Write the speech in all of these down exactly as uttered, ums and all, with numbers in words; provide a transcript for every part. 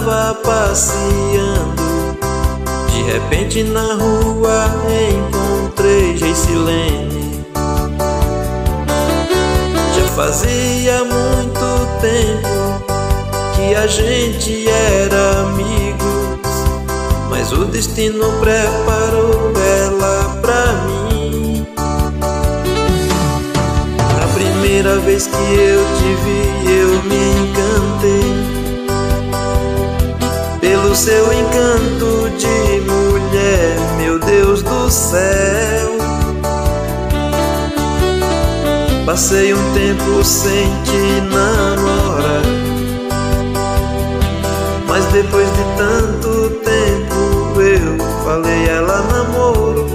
estava passeando, de repente na rua encontrei Geissilene. Já fazia muito tempo que a gente era amigos, mas o destino preparou ela pra mim. A primeira vez que eu te vi, eu me encantei pelo seu encanto de mulher, meu Deus do céu. Passei um tempo sem te namorar, mas depois de tanto tempo eu falei ela namoro.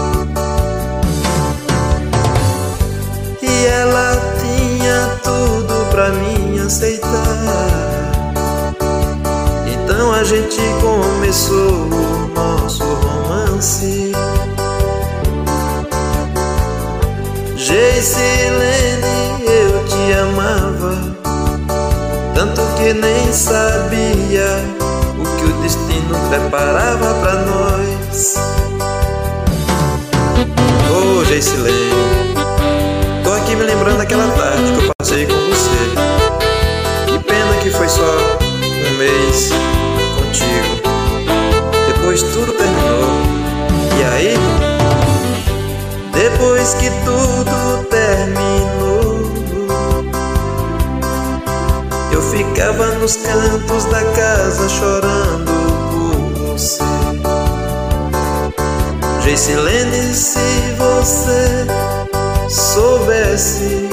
E ela tinha tudo pra mim aceitar. Então a gente começou o nosso romance. Geissilene, eu te amava, tanto que nem sabia o que o destino preparava pra nós. Ô oh, Geissilene, tô aqui me lembrando daquela tarde que eu passei com você. Que pena que foi só um mês contigo, depois tudo terminou. E aí, depois que tudo terminou, eu ficava nos cantos da casa chorando por você. Geissilene, se você soubesse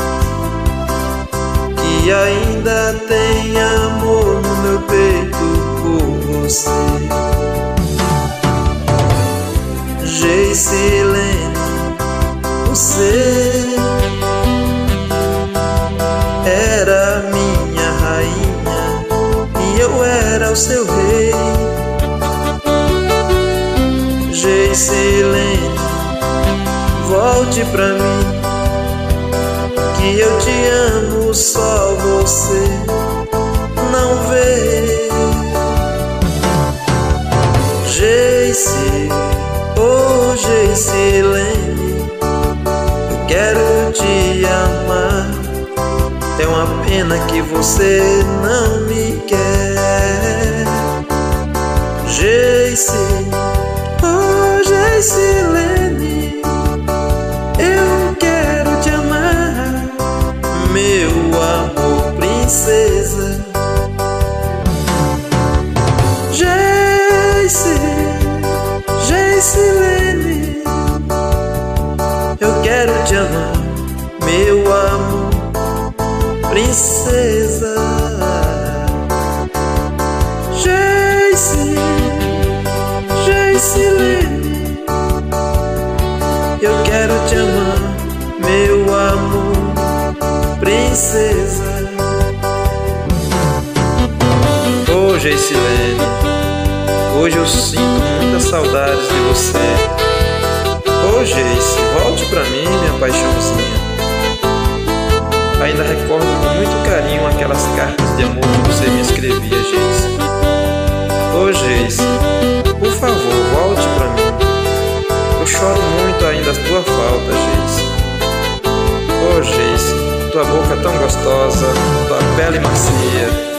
que ainda tem amor no meu peito por você. Geissilene, você era minha rainha e eu era o seu rei. Geissilene, volte pra mim, que eu te amo, só você não vê. Geissi, oh Geissilene, eu quero te amar. É uma pena que você não me quer. Geissi, oh Geissilene, eu quero te amar, meu amor, princesa. Geissi, Geissilene, eu quero te amar, meu amor, princesa. Geissi, Geissilene, eu quero te amar, meu amor, princesa. Ô oh, Geissilene, hoje eu sinto muitas saudades de você. Ô oh, Geissi, volte pra mim, minha paixãozinha. Ainda recordo com muito carinho aquelas cartas de amor que você me escrevia, Geissi. Ô oh, Geissi, por favor, volte pra mim. Eu choro muito ainda a tua falta, Geissi. Ô oh, Geissi, tua boca tão gostosa, tua pele macia,